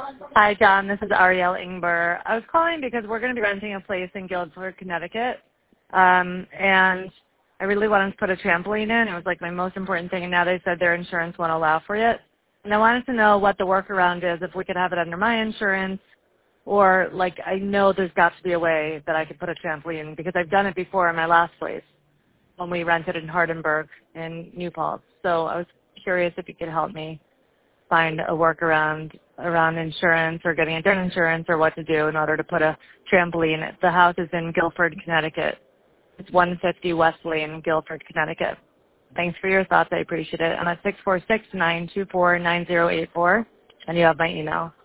Hi, John. This is Ariel Ingber. I was calling because we're going to be renting a place in Guilford, Connecticut, and I really wanted to put a trampoline in. It was like my most important thing, and now they said their insurance won't allow for it. And I wanted to know what the workaround is, if we could have it under my insurance, or like I know there's got to be a way that I could put a trampoline because I've done it before in my last place when we rented in Hardenberg in New Paltz. So I was curious if you could help me find a workaround around insurance or getting a different insurance or what to do in order to put a trampoline. The house is in Guilford, Connecticut. It's 150 West Lane, Guilford, Connecticut. Thanks for your thoughts. I appreciate it. I'm at 646-924-9084, and you have my email.